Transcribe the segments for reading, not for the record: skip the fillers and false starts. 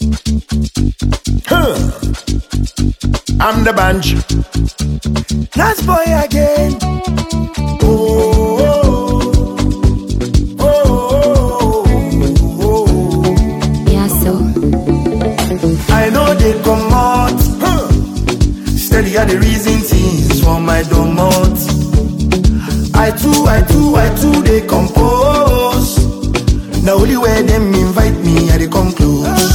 I'm the bunch. Nice boy again. Oh, oh, oh, oh, oh. Yeah, so I know they come out. Steady are the reason things for my domot. I too, they compose. Now only where them invite me, I they come close.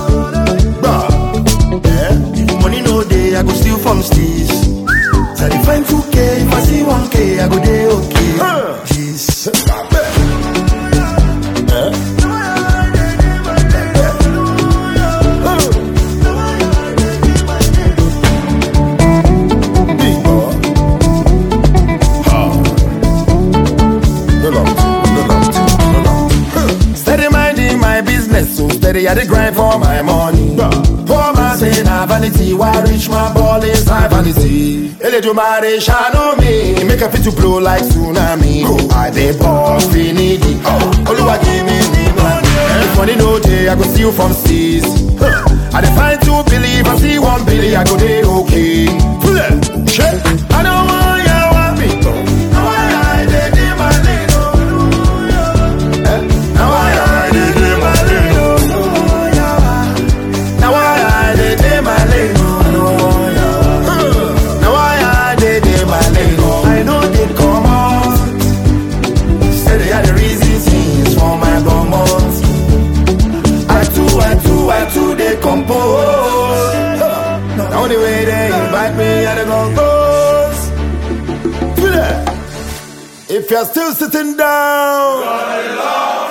Money no day, I go steal from steez. So I find 2K, if I see 1K, I go day okay. Jeez. Big boy. Steady minding my business, so steady I the grind for my money. Poor man say na vanity, why reach my ball is high vanity. Eledumare shadow me, make a fit to blow like tsunami. I dey ball finity, Oluwa give me the money. If money no day, I go steal from seas. I dey find 2 billion, if I see 1 billion, I go dey okay. Shit, I don't want ya want me. Now I dey dey my lane. Now I dey dey my lane. Now I dey dey my lane. Now I dey dey my lane. I know they come out. Say they are the reason things for my bomb. I too, they compose. Now the way they invite me, I don't goes. If you're still sitting down,